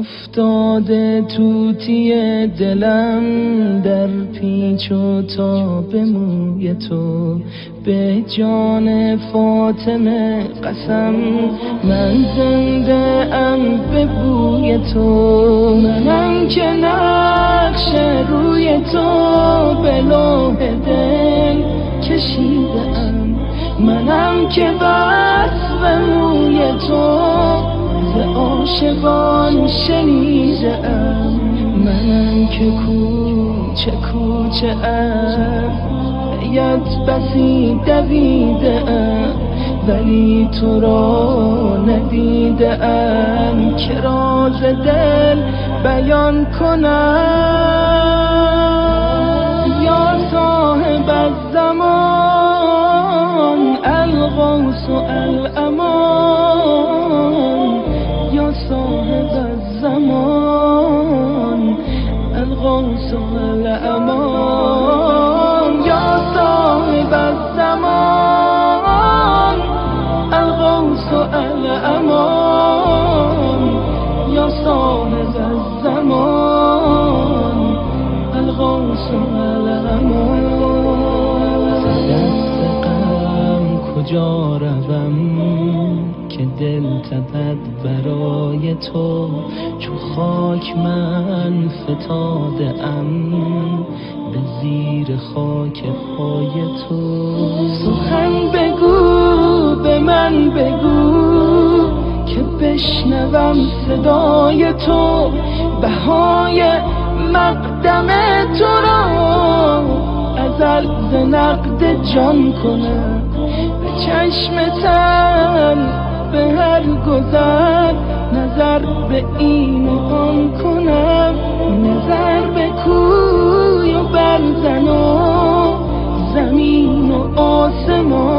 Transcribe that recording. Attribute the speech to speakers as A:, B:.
A: افتاده توتی دلم در پیچ و تاب موی تو، به جان فاطمه قسم من زنده ام به بوی تو. منم که نقش روی تو به لوح دل کشیده ام، منم که وصف موی تو ز عاشقان شنیده ام. منم که کوچه کوچه ام بیت بسی دویده ام، ولی تو را ندیده ام که راز دل بیان کنم. یا صاحب الزمان الغوث الامان، یا صاحب الزمان الغوث الامان، یا صاحب الزمان الغوث الامان، یا صاحب الزمان الغوث الامان. دست غم کجا روم که دل تپد برای تو، چو خاک من فتاده ام به زیر خاک پای تو. سخن بگو به من بگو که بشنوم صدای تو، بهای مقدم تو را ازل ز نقد جان کنم. به چشم تن به هر گذر نظر به این و آن کنم، نظر به کوی و برزن و زمین و آسمان.